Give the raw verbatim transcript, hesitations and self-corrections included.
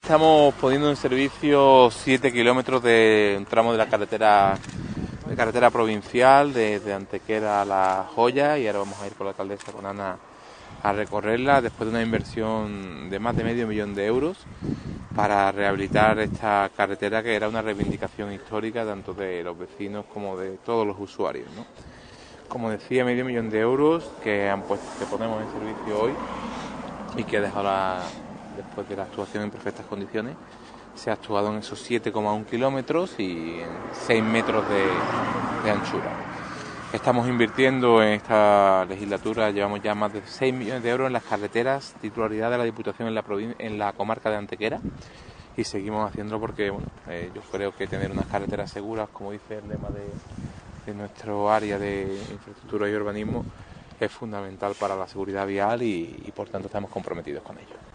estamos poniendo en servicio siete kilómetros de un tramo de la carretera de carretera provincial desde Antequera a La Joya, y ahora vamos a ir con la alcaldesa, con Ana, a recorrerla después de una inversión de más de medio millón de euros para rehabilitar esta carretera, que era una reivindicación histórica tanto de los vecinos como de todos los usuarios, ¿no? Como decía, medio millón de euros que han puesto, que ponemos en servicio hoy, y que desde ahora, después de la actuación en perfectas condiciones, se ha actuado en esos siete coma uno kilómetros y en seis metros de, de anchura. Estamos invirtiendo en esta legislatura, llevamos ya más de seis millones de euros en las carreteras, titularidad de la Diputación en la, provin- en la comarca de Antequera, y seguimos haciéndolo porque bueno, eh, yo creo que tener unas carreteras seguras, como dice el lema de, de nuestro área de infraestructura y urbanismo, es fundamental para la seguridad vial y, y por tanto estamos comprometidos con ello.